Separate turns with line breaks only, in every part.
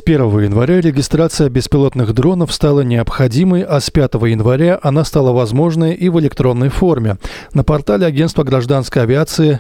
1 января регистрация беспилотных дронов стала необходимой, а с 5 января она стала возможной и в электронной форме на портале агентства гражданской авиации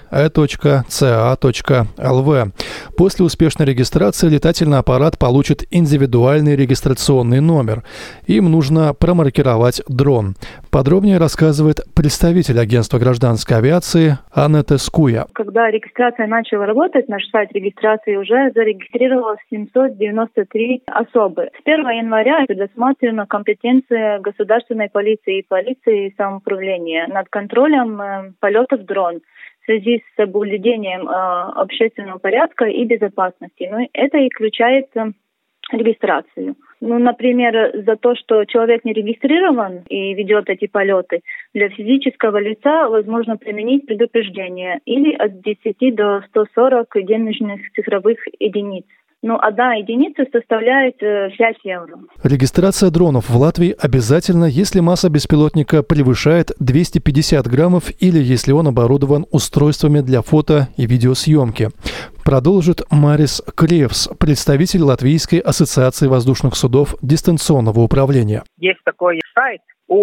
e.ca.lv. После успешной регистрации летательный аппарат получит индивидуальный регистрационный номер. Им нужно промаркировать дрон. Подробнее рассказывает представитель агентства гражданской авиации Анетта Скуя.
Когда регистрация начала работать, наш сайт регистрации уже зарегистрировалось 793 особы. С 1 января предусмотрена компетенция государственной полиции и полиции самоуправления над контролем полетов дрон в связи с соблюдением общественного порядка и безопасности. Это и включает регистрацию. Например, за то, что человек не регистрирован и ведет эти полеты, для физического лица возможно применить предупреждение или от 10 до 140 денежных цифровых единиц. Одна единица составляет 5 евро.
Регистрация дронов в Латвии обязательна, если масса беспилотника превышает 250 граммов или если он оборудован устройствами для фото- и видеосъемки. Продолжит Марис Кревс, представитель Латвийской ассоциации воздушных судов дистанционного управления.
Есть такой сайт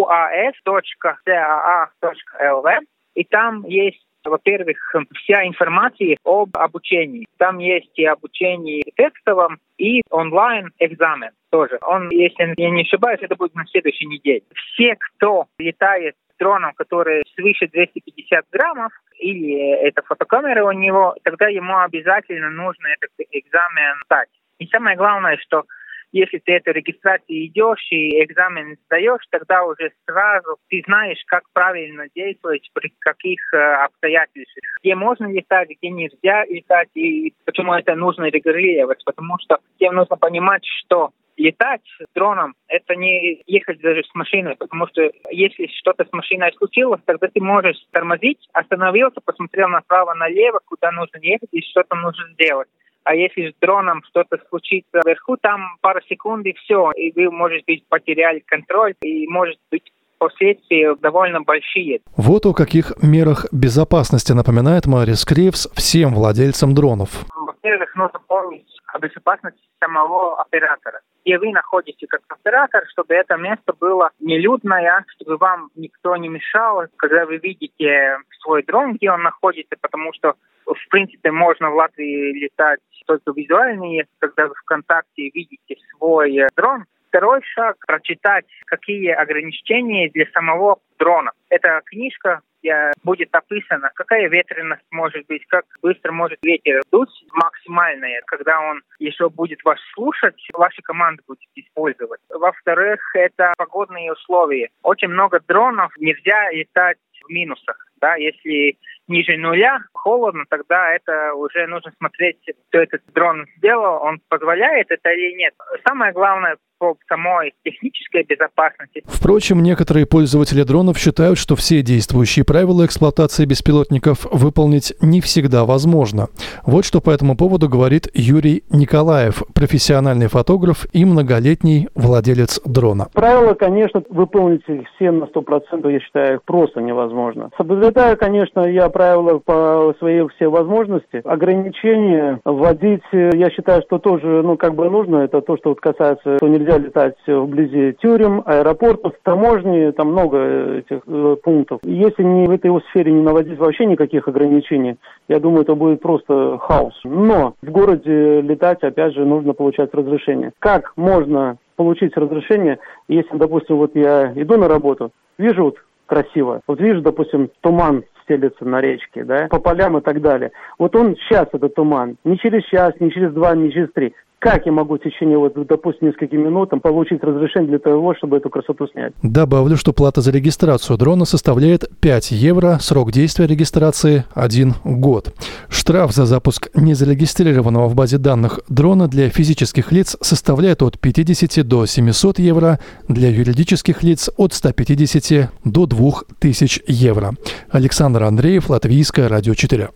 uas.caa.lv, и там есть, во-первых, вся информация об обучении. Там есть и обучение текстовом, и онлайн-экзамен тоже. Если я не ошибаюсь, это будет на следующей неделе. Все, кто летает дроном, который свыше 250 граммов, или это фотокамера у него, тогда ему обязательно нужно этот экзамен сдать. И самое главное, что если ты эту регистрацию идешь и экзамен сдаешь, тогда уже сразу ты знаешь, как правильно действовать, при каких обстоятельствах. Где можно летать, где нельзя летать, и почему это нужно регулировать. Потому что тебе нужно понимать, что летать дроном – это не ехать даже с машиной, потому что если что-то с машиной случилось, тогда ты можешь тормозить, остановился, посмотрел направо-налево, куда нужно ехать и что-то нужно сделать. А если с дроном что-то случится вверху, там пару секунд и все, и вы, может быть, потеряли контроль, и, может быть, последствия довольно большие.
Вот о каких мерах безопасности напоминает Марис Кревс всем владельцам дронов.
Во-первых, нужно помнить о безопасности самого оператора. Где вы находитесь как оператор, чтобы это место было нелюдное, чтобы вам никто не мешал, когда вы видите свой дрон, где он находится, потому что, в принципе, можно в Латвии летать только визуально, если когда вы ВКонтакте видите свой дрон. Второй шаг – прочитать, какие ограничения для самого дрона. Эта книжка, где будет описано, какая ветренность может быть, как быстро может ветер дуть максимальная, когда он еще будет вас слушать, ваша команда будет использовать. Во-вторых, это погодные условия. Очень много дронов нельзя летать в минусах. Да, если ниже нуля холодно, тогда это уже нужно смотреть, что этот дрон сделал, он позволяет это или нет. Самое главное по самой технической безопасности.
Впрочем, некоторые пользователи дронов считают, что все действующие правила эксплуатации беспилотников выполнить не всегда возможно. Вот что по этому поводу говорит Юрий Николаев, профессиональный фотограф и многолетний владелец дрона.
Правила, конечно, выполнить их все на 100%, я считаю, просто невозможно. Соблюдаю, конечно, я правила по своей все возможности. Ограничения вводить, я считаю, что тоже, нужно. Это то, что касается, что нельзя летать вблизи тюрем, аэропортов, таможни, там много этих пунктов. Если в этой сфере не наводить вообще никаких ограничений, я думаю, это будет просто хаос. Но в городе летать, опять же, нужно получать разрешение. Как можно получить разрешение, если, допустим, я иду на работу, вижу красиво, вижу, допустим, туман стелется на речке, да, по полям и так далее. Он сейчас, этот туман, не через час, не через 2, не через 3. Как я могу в течение, допустим, нескольких минут получить разрешение для того, чтобы эту красоту снять?
Добавлю, что плата за регистрацию дрона составляет 5 евро, срок действия регистрации 1 год. Штраф за запуск незарегистрированного в базе данных дрона для физических лиц составляет от 50 до 700 евро, для юридических лиц от 150 до 2000 евро. Александр Андреев, Латвийское радио 4.